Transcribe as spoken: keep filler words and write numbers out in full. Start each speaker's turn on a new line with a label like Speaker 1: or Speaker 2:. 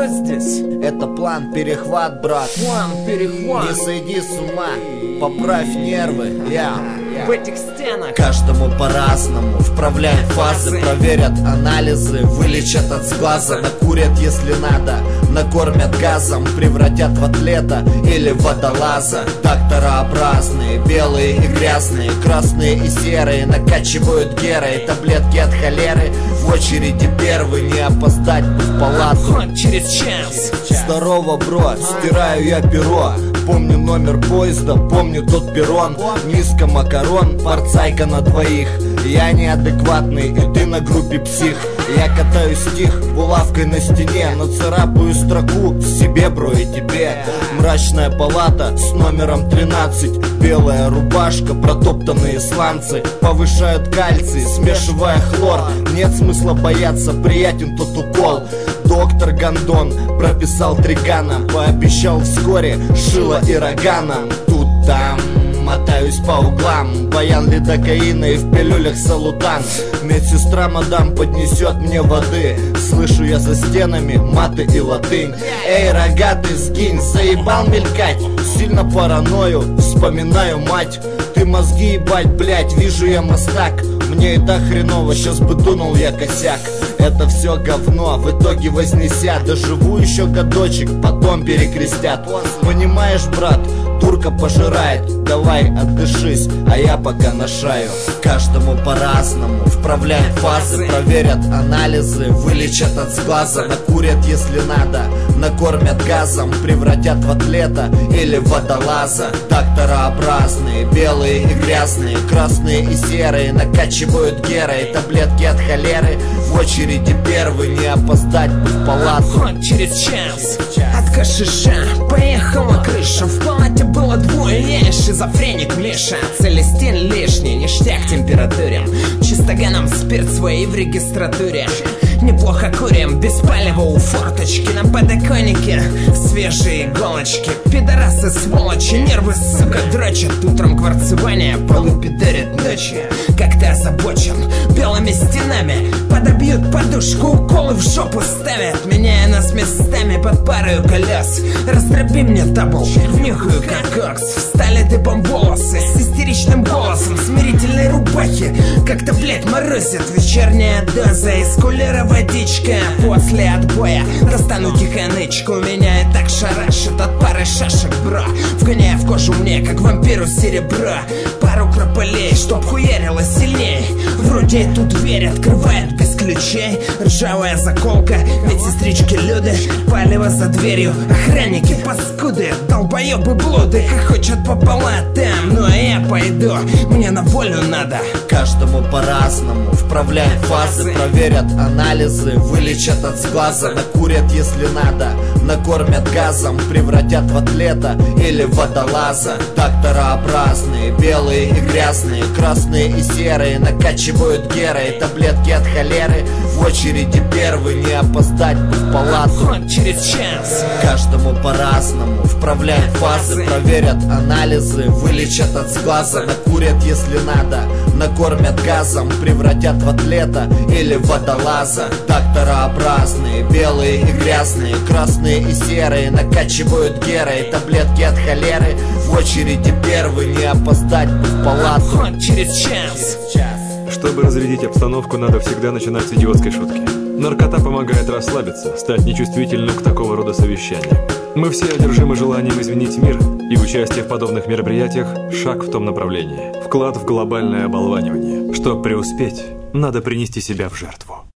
Speaker 1: Что здесь?
Speaker 2: Это план перехват, брат.
Speaker 1: План перехват.
Speaker 2: Не сойди с ума, поправь нервы, я
Speaker 1: В этих стенах
Speaker 2: каждому по-разному вправляем фазы, проверят анализы, вылечат от сглаза, накурят, если надо, накормят газом, превратят в атлета или водолаза. Докторообразные, белые и грязные, красные и серые, накачивают герой, таблетки от холеры. В очереди первый, не опоздать бы в палату.
Speaker 1: Хоть через час.
Speaker 2: Здорово, бро, стираю я перо. Помню номер поезда, помню тот перрон. Миска макарон, порцайка на двоих. Я неадекватный, и ты на группе псих. Я катаю стих булавкой на стене, но царапаю строку себе, бро, и тебе. Мрачная палата с номером тринадцать. Белая рубашка, протоптанные сланцы повышают кальций, смешивая хлор. Нет смысла бояться, приятен тот укол. Доктор Гондон прописал тригана, пообещал вскоре шило и роганом. Тут-там мотаюсь по углам, баян лидокаина и в пилюлях салутан. Медсестра мадам поднесет мне воды, слышу я за стенами маты и латынь. Эй, рогатый, сгинь, заебал мелькать, сильно параною, вспоминаю мать. Ты мозги ебать, блять, вижу я мастак. Мне и так хреново, сейчас бы дунул я косяк. Это все говно, в итоге вознеся, доживу еще годочек, потом перекрестят. Понимаешь, брат, турка пожирает, давай отдышись, а я пока нашаю. Каждому по-разному вправляем фазы, проверят анализы, вылечат от сглаза, накурят, если надо, накормят газом, превратят в атлета или в водолаза. Докторообразные, белые и грязные, красные и серые, накачивают герой, таблетки от холеры. В очереди первый, не опоздать бы в палату.
Speaker 1: Хоть через час. От кашиша поехала крыша. В палате было двое, я и шизофреник Миша. Целестин лишний, ништяк температурен. Чистоганом спирт свои в регистратуре. Неплохо курим, без палева у форточки. На подоконнике свежие иголочки. Пидорасы, сволочи, нервы, сука, дрочат. Утром кварцевание, полы пидорят ночью. Как ты озабочен белыми стенами. Подобьют подушку, уколы в жопу ставят, меняя нас местами под парою колес. Раздроби мне табл, внюхаю как кокс. Встали дыбом волосы с истеричным голосом смирительной рубахи. Как-то, блять, морозит вечерняя доза из кулера водичка. После отбоя достану тихонычку. Меня и так шарашит от пары шашек, бро, вгоняя в кожу мне, как вампиру, серебро. Пару крополей, чтоб хуярило сильней. Вроде и тут дверь открывает без ключей. Ржавая заколка, медсестрички люди, палево за дверью, охранники паскуды, долбоебы блуды хохочут по палатам. Ну а я пойду, мне на волю надо.
Speaker 2: Каждому по-разному вправляем фазы, проверят анализы, вылечат от сглаза, накурят, если надо, накормят газом, превратят в атлета или в водолаза. Докторообразные, белые и грязные, красные и серые, накачивают герой, таблетки от холеры. В очереди первый, не опоздать бы в палату.
Speaker 1: Хоть через час.
Speaker 2: Каждому по-разному вправляем фазы, проверят анализы, вылечат от сглаза, накурят, если надо, накормят газом, превратят в атлета или в водолаза. Докторообразные, белые и грязные, красные и серые, накачивают герой, таблетки от холеры. В очереди первый, не опоздать бы в палату.
Speaker 1: Хоть через час.
Speaker 3: Чтобы разрядить обстановку, надо всегда начинать с идиотской шутки. Наркота помогает расслабиться, стать нечувствительным к такого рода совещаниям. Мы все одержимы желанием изменить мир, и участие в подобных мероприятиях – шаг в том направлении. Вклад в глобальное оболванивание. Чтобы преуспеть, надо принести себя в жертву.